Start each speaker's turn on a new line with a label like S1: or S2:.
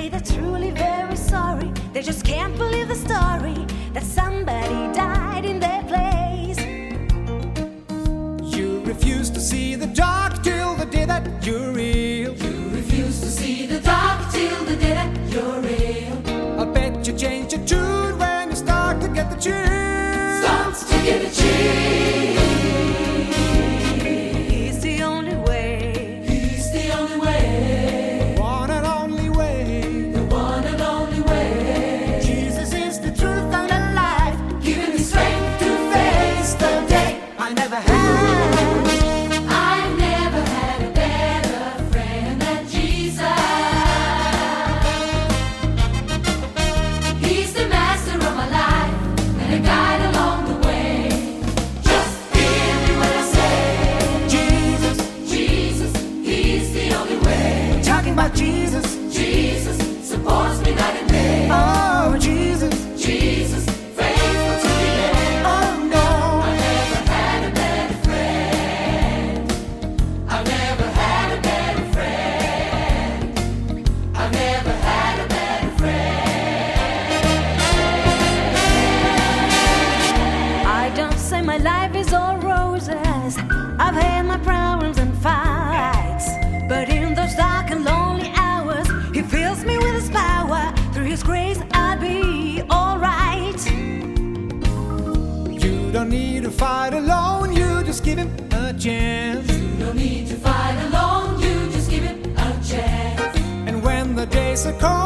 S1: say they're truly very sorry. They just can't believe the story that somebody died in their place.
S2: You refuse to see the dark till the day that you're real.
S3: You refuse to see the dark till the day that you're real.
S2: I bet you change your tune when you start to get the chills.
S3: Starts to get the chills.
S1: He's the only way.
S3: He's the only way.
S2: One and only way.
S3: The one and only way.
S2: Jesus is the truth and the life,
S3: Giving me strength to face the day.
S2: I never had.
S3: I've never had a better friend than Jesus. He's the master of my life and a guide along the way. Just hear me when I say,
S2: Jesus,
S3: Jesus, He's the only way.
S2: talking about Jesus.
S3: Jesus supports me night and day.
S2: Oh, Jesus,
S3: Jesus, faithful to the end.
S2: oh no.
S3: I've never had a better friend. I've never had a better friend. I've never had a better friend.
S1: I don't say my life is all roses. I've had my problems and fights, but in those dark and lonely hours, He fills me with His power. Through His grace, I'll be alright.
S2: You don't need to fight alone, you just give Him a chance.
S3: You don't need to fight alone, you just give it a chance.
S2: And when the days are cold